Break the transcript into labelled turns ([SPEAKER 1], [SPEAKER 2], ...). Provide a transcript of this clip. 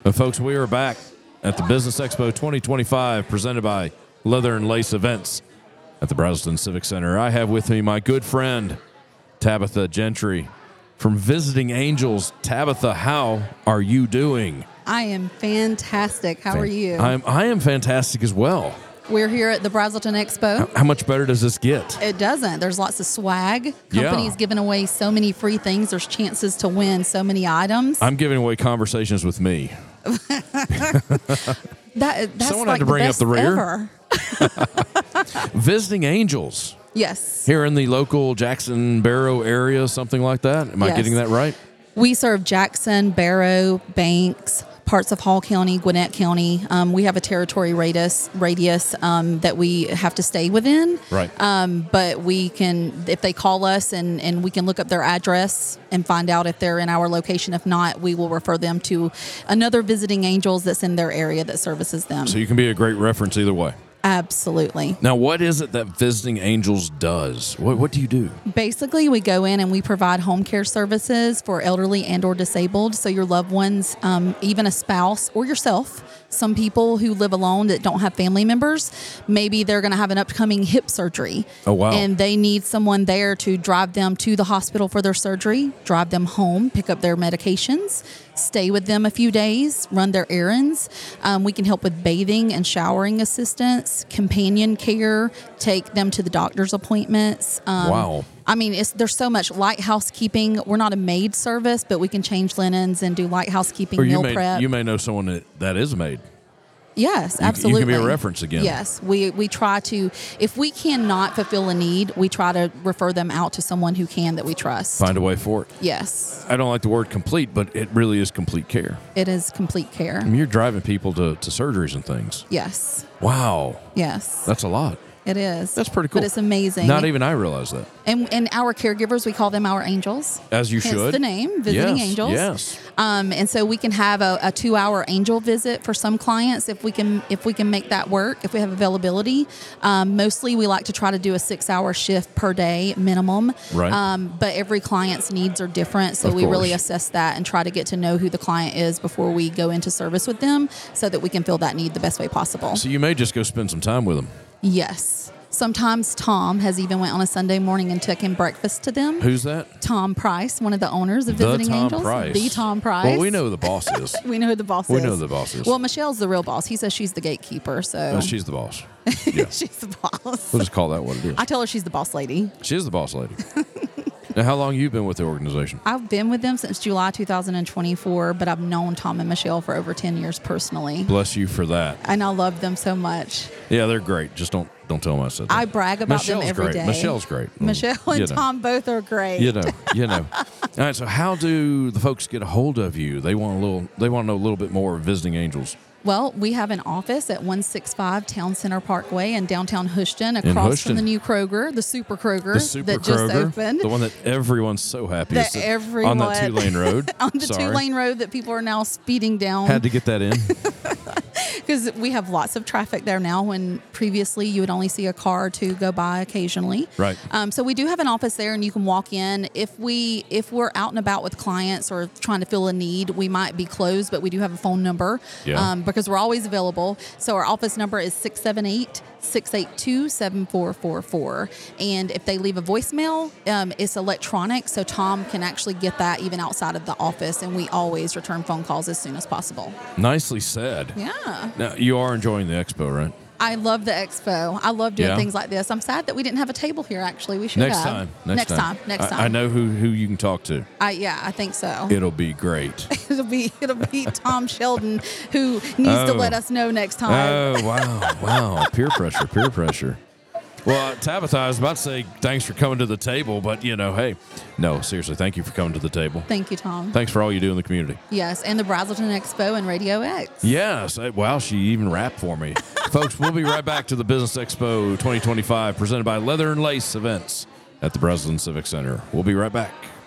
[SPEAKER 1] But folks, we are back at the Business Expo 2025 presented by Leather and Lace Events at the Braselton Civic Center. I have with me my good friend, Tabitha Gentry from Visiting Angels. Tabitha, how are you doing?
[SPEAKER 2] I am fantastic. How are you?
[SPEAKER 1] I am fantastic as well.
[SPEAKER 2] We're here at the Braselton Expo.
[SPEAKER 1] How much better does this get?
[SPEAKER 2] It doesn't. There's lots of swag.
[SPEAKER 1] Yeah.
[SPEAKER 2] Companies giving away so many free things. There's chances to win so many items.
[SPEAKER 1] I'm giving away conversations with me.
[SPEAKER 2] That's
[SPEAKER 1] Someone
[SPEAKER 2] like
[SPEAKER 1] had to bring
[SPEAKER 2] the
[SPEAKER 1] up the
[SPEAKER 2] best
[SPEAKER 1] rear.
[SPEAKER 2] ever.
[SPEAKER 1] Visiting Angels.
[SPEAKER 2] Yes.
[SPEAKER 1] Here in the local Jackson Barrow area, something like that. Am I
[SPEAKER 2] Yes.
[SPEAKER 1] getting that right?
[SPEAKER 2] We serve Jackson, Barrow, Banks, parts of Hall County, Gwinnett County. We have a territory radius that we have to stay within.
[SPEAKER 1] Right.
[SPEAKER 2] But we can, if they call us and we can look up their address and find out if they're in our location. If not, we will refer them to another Visiting Angels that's in their area that services them.
[SPEAKER 1] So you can be a great reference either way.
[SPEAKER 2] Absolutely.
[SPEAKER 1] Now, what is it that Visiting Angels does? What do you do?
[SPEAKER 2] Basically, we go in and we provide home care services for elderly and or disabled. So your loved ones, even a spouse or yourself, some people who live alone that don't have family members, maybe they're going to have an upcoming hip surgery.
[SPEAKER 1] Oh, wow.
[SPEAKER 2] And they need someone there to drive them to the hospital for their surgery, drive them home, pick up their medications, stay with them a few days, run their errands. We can help with bathing and showering assistance, companion care, take them to the doctor's appointments.
[SPEAKER 1] Wow.
[SPEAKER 2] I mean, there's so much light housekeeping. We're not a maid service, but we can change linens and do light housekeeping, meal prep.
[SPEAKER 1] You may know someone that is a maid.
[SPEAKER 2] Yes, absolutely.
[SPEAKER 1] You can be a reference again.
[SPEAKER 2] Yes, we try to, if we cannot fulfill a need, we try to refer them out to someone who can that we trust.
[SPEAKER 1] Find a way for it.
[SPEAKER 2] Yes.
[SPEAKER 1] I don't like the word complete, but it really is complete care.
[SPEAKER 2] It is complete care.
[SPEAKER 1] I mean, you're driving people to surgeries and things.
[SPEAKER 2] Yes.
[SPEAKER 1] Wow.
[SPEAKER 2] Yes.
[SPEAKER 1] That's a lot.
[SPEAKER 2] It is.
[SPEAKER 1] That's pretty cool.
[SPEAKER 2] But it's amazing.
[SPEAKER 1] Not even I realize that.
[SPEAKER 2] And our caregivers, we call them our angels.
[SPEAKER 1] As you
[SPEAKER 2] Hence
[SPEAKER 1] should.
[SPEAKER 2] the name, Visiting
[SPEAKER 1] Yes,
[SPEAKER 2] Angels.
[SPEAKER 1] yes.
[SPEAKER 2] And so we can have a 2-hour angel visit for some clients if we can make that work, if we have availability. Mostly we like to try to do a 6-hour shift per day minimum.
[SPEAKER 1] Right.
[SPEAKER 2] But every client's needs are different, so
[SPEAKER 1] Of
[SPEAKER 2] we really
[SPEAKER 1] course.
[SPEAKER 2] assess that and try to get to know who the client is before we go into service with them so that we can fill that need the best way possible.
[SPEAKER 1] So you may just go spend some time with them.
[SPEAKER 2] Yes. Sometimes Tom has even went on a Sunday morning and taken breakfast to them.
[SPEAKER 1] Who's that?
[SPEAKER 2] Tom Price, one of the owners of
[SPEAKER 1] The
[SPEAKER 2] Visiting
[SPEAKER 1] Tom
[SPEAKER 2] Angels.
[SPEAKER 1] Price.
[SPEAKER 2] The Tom Price.
[SPEAKER 1] Well, we know who the boss is.
[SPEAKER 2] We know who the boss is.
[SPEAKER 1] We know who the boss is.
[SPEAKER 2] Well, Michelle's the real boss. He says she's the gatekeeper, so
[SPEAKER 1] No, she's the boss. Yeah.
[SPEAKER 2] she's the boss.
[SPEAKER 1] We'll just call that what it is.
[SPEAKER 2] I tell her she's the boss lady.
[SPEAKER 1] She is the boss lady. Now, how long have you been with the organization?
[SPEAKER 2] I've been with them since July 2024, but I've known Tom and Michelle for over 10 years personally.
[SPEAKER 1] Bless you for that.
[SPEAKER 2] And I love them so much.
[SPEAKER 1] Yeah, they're great. Just don't tell them I said that.
[SPEAKER 2] I brag about
[SPEAKER 1] Michelle's
[SPEAKER 2] them every
[SPEAKER 1] great.
[SPEAKER 2] day.
[SPEAKER 1] Michelle's great.
[SPEAKER 2] Michelle and
[SPEAKER 1] You know.
[SPEAKER 2] Tom both are great.
[SPEAKER 1] You know. All right. So, how do the folks get a hold of you? They want to know a little bit more of Visiting Angels.
[SPEAKER 2] Well, we have an office at 165 Town Center Parkway in downtown Houston, across
[SPEAKER 1] Houston.
[SPEAKER 2] from the new Kroger, the Super Kroger
[SPEAKER 1] The Super
[SPEAKER 2] that
[SPEAKER 1] Kroger,
[SPEAKER 2] just opened.
[SPEAKER 1] the one that everyone's so happy
[SPEAKER 2] That
[SPEAKER 1] is that
[SPEAKER 2] everyone-
[SPEAKER 1] on that 2-lane road.
[SPEAKER 2] on the
[SPEAKER 1] Sorry.
[SPEAKER 2] 2-lane road that people are now speeding down.
[SPEAKER 1] Had to get that in.
[SPEAKER 2] Because we have lots of traffic there now when previously you would only see a car or two go by occasionally.
[SPEAKER 1] Right.
[SPEAKER 2] So we do have an office there and you can walk in. If we're out and about with clients or trying to fill a need, we might be closed, but we do have a phone number because we're always available. So our office number is 678-682-7444. And if they leave a voicemail, it's electronic, so Tom can actually get that even outside of the office, and we always return phone calls as soon as possible.
[SPEAKER 1] Nicely said.
[SPEAKER 2] Yeah.
[SPEAKER 1] Now, you are enjoying the expo, right?
[SPEAKER 2] I love the expo. I love doing
[SPEAKER 1] Yeah.
[SPEAKER 2] things like this. I'm sad that we didn't have a table here, actually. We should
[SPEAKER 1] Next
[SPEAKER 2] have.
[SPEAKER 1] time.
[SPEAKER 2] Next time.
[SPEAKER 1] I know who you can talk to.
[SPEAKER 2] I think so.
[SPEAKER 1] It'll be great.
[SPEAKER 2] It'll be Tom Sheldon who needs to let us know next time.
[SPEAKER 1] Oh, wow. Peer pressure. Well, Tabitha, I was about to say thanks for coming to the table, but, hey. No, seriously, thank you for coming to the table.
[SPEAKER 2] Thank you, Tom.
[SPEAKER 1] Thanks for all you do in the community.
[SPEAKER 2] Yes, and the Braselton Expo and Radio X.
[SPEAKER 1] Yes. Wow, she even rapped for me. Folks, we'll be right back to the Business Expo 2025 presented by Leather and Lace Events at the Braselton Civic Center. We'll be right back.